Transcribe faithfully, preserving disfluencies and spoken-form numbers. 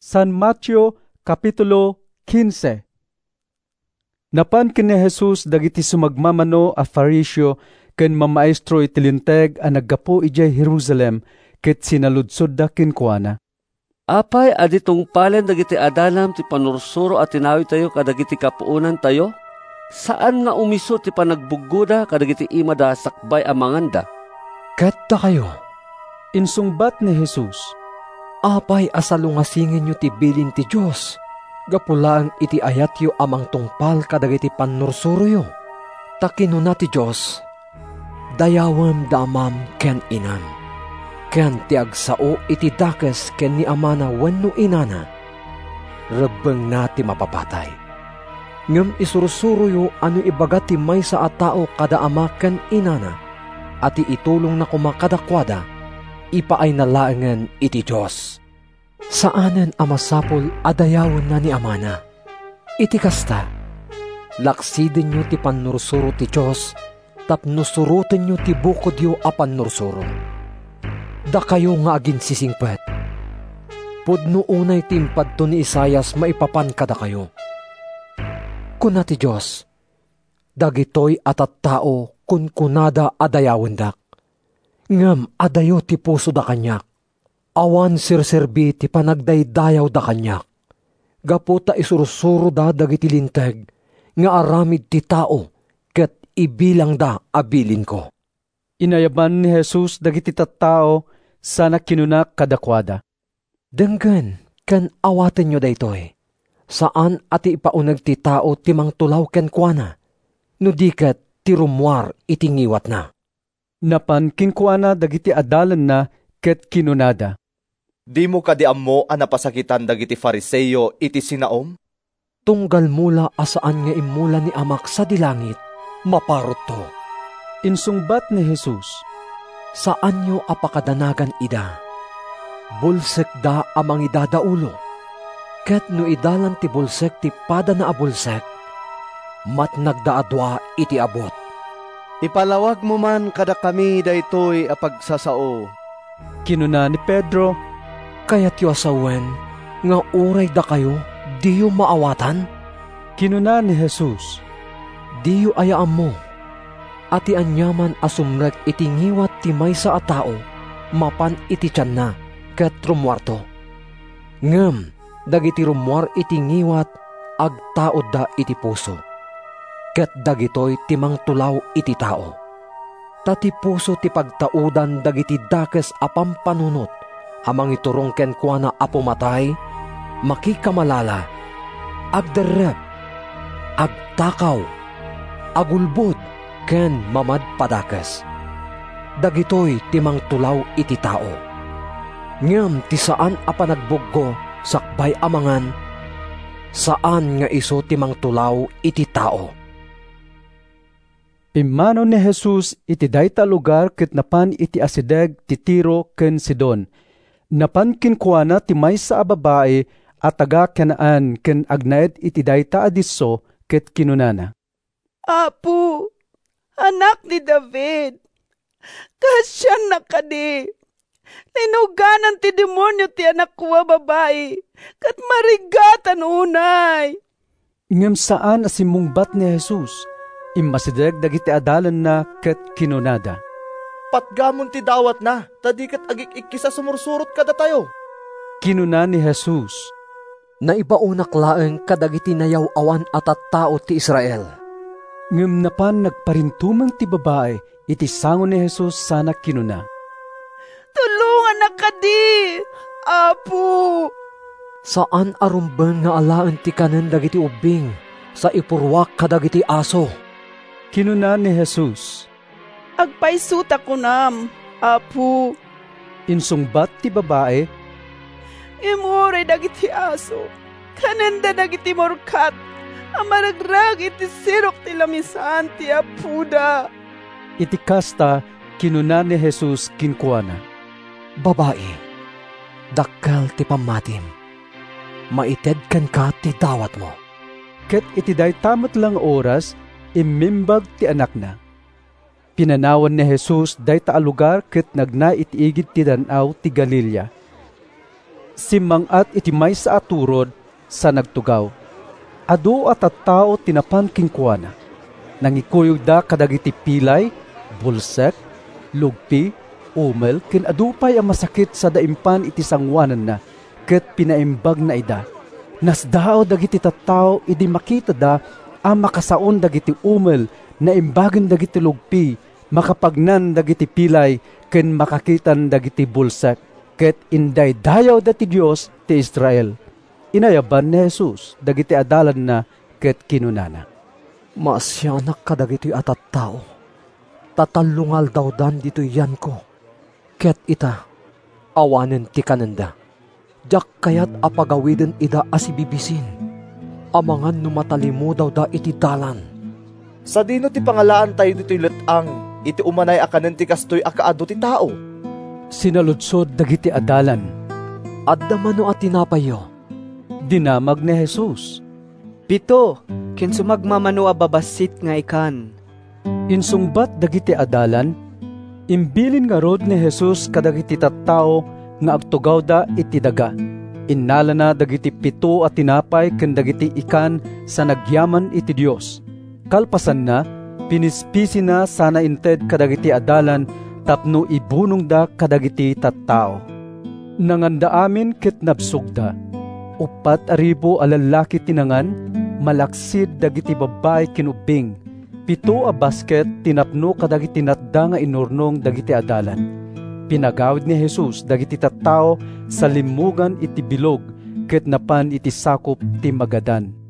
San Mateo Kapitulo fifteen. Napan ken ni Jesus dagiti sumagmamano a Fariseo ken mamaestro iti linteg a naggapo ijay Jerusalem ket sinaludsod da kenkuana. Apay adi tungpalen dagiti adalam ti panursuro at tinawi tayo kadagiti kapuunan tayo? Saan nga umiso ti panagbuggoda kadagiti ima da sakbay amanganda? Katta kayo. Insungbat ni Jesus, apay asalungasingin nyo ti bilin ti Diyos. Gapulaang iti ayat yo amang tungpal kadagiti panursuro yo. Takinuna ti Diyos, dayawam damam ken inam. Ken ti agsao iti dakes ken ni amana wenno inana. Rebeng na ti mapapatay. Ngem isurusuro yo ano ibaga ti maysa a tao kada ama ken inana. Ati itulong na kumakadakwada, ipaay nalaengen iti Diyos. Saanen amasapol adayawon na ni amana. Iti kasta, laksidin nyo ti panursuro ti Diyos, tapnusurutin nyo ti bukod yo a panursuro. Da kayo nga agin sisingpet. Pudno unay timpad to ni Isayas maipapan kada kayo. Kuna ti Diyos, dagitoy atat tao kun kunada adayawon dak. Ngem adayo ti puso da kanyak. Awan sirserbi ti panagdaydayaw da kanyak. Gaputa isurusuro da dagiti linteg, nga aramid ti tao, ket ibilang da abilin ko. Inayaban ni Jesus dagiti tattao sana kinunak kadakwada. Denggen, ken awaten nyo daytoy. Saan ati ipaunag ti tao timang tulaw ken kuana, no diket ti rumwar itingiwat na. Napan kinkuana dagiti adalan na ket kinunada. Di mo kadiam mo a napasakitan dagiti Fariseo iti sinaom? Tunggal mula asaan nga imula ni amak sa dilangit, maparot to. Insungbat ni Jesus, saan nyo apakadanagan ida? Bulsek da amang idadaulo. Ket no idalan ti bulsek ti pada na abulsek, mat nagdaadwa iti abot. Ipalawag mo man kada kami daytoy a pagsasao. Kinuna ni Pedro, kaya't yu asawen, nga uray da kayo, di yu maawatan? Kinuna ni Jesus, di yu ayaan mo, ati anyaman asumrek iti ngiwat ti maysa a tao, mapan iti tiyan na, ket rumwarto. Ngem, dagiti rumwar iti ngiwat, agtaod da iti puso. Ket dagitoy timang tulaw iti tao. Tati puso ti pagtaudan dagiti dakes a pampanunot, amang iturong ken kuana a pumatay, makikamalala, agderrep, agtakaw, agulbod, ken mamad padakes. Dagitoy timang tulaw iti tao. Ngem ti saan a panagbuggo sakbay amangan, saan nga iso timang tulaw iti tao. Pimano ni Jesus iti dayta lugar ket napan iti asideg ti Tiro ken Sidon. Napan kinkuana ti maysa a babae at taga Canaan ken agnaed iti dayta a disso ket kinunana. Apo, anak ni David, kasyan na kadi. Tinuganan ti demonyo ti anak ko babae, kat marigatan unay. Ngem saan asimungbat ni Jesus? Imasideg dagiti adalan na ket kinunada. Patgamon ti dawat na, tadikat agik-ikki sa sumursurot kada tayo. Kinuna ni Jesus, naibaunak laeng kadagiti nayaw awan atat tao ti Israel. Ngem napan nagparintumang ti babae, iti sangon ni Jesus sana kinuna. Tulungan na kadi, Apo. Saan arumbeng nga alaan ti kanen dagiti ubing, sa ipurwak kadagiti aso? Kinuna ni Jesus, agpaisuta ko nam, Apo. Insungbat ti babae, imuray dagiti aso, kanenda dagiti morkat, amaragrag iti sirok ti lamisan ti apuda. Iti kasta, kinuna ni Jesus kinkuana, babae, dakkel ti pamatim, maited kan ka ti dawat mo. Ket iti daytamot lang oras, imimbag ti anak na. Pinanawan ni Jesus dayta a lugar ket nagna iti igid ti danaw ti Galilea. Simangat iti maysa a turod sa nagtugaw. Adu at at tao tinapan kingkuana. Nangikuyog da kadagiti pilay, bulsek, lugpi, umel, kin adupay ang masakit sa daimpan iti sangwanan na, ket pinaimbag na ida. Nasdao dagiti tattao idi makita da ang makasaon dagiti umel na imbagan dagiti lugpi, makapagnan dagiti pilay, ken makakitan dagiti bulsek, ket inday dayaw dati Dios ti Israel. Inayaban ni Jesus dagiti adalan na ket kinunana. Maasyanak ka dagiti atat tao. Tatalungal daw dan dito yan ko. Ket ita, awanen ti kananda. Jak kayat apagawiden ida asibibisin. Amangan numatalimu daw da iti dalan. Sa dino ti pangalaan tayo dito'y letang, iti umanay akanen ti kastoy akaado ti tao. Sinaludsod dagiti adalan. Adda mano at tinapayo. Dinamag ni Jesus. Pito, kinsumagmamano a babasit nga ikan. Insungbat dagiti adalan, imbilin nga rod ni Jesus kadagiti tattao nga agtugaw da iti daga. Innala na dagiti pito at tinapay ken dagiti ikan sa nagyaman iti Dios. Kalpasan na, pinispisi na sana inted kadagiti adalan tapno ibunong da kadagiti tattao. Nanganda amin ket nabsugda. Upat aribo a lalaki tinangan, malaksid dagiti babay kinubing. Pito a basket tinapno kadagiti natda nga inurnong dagiti adalan. Pinagawid ni Jesus dagiti tattao sa limugan iti bilog ket napan iti sakop ti magadan.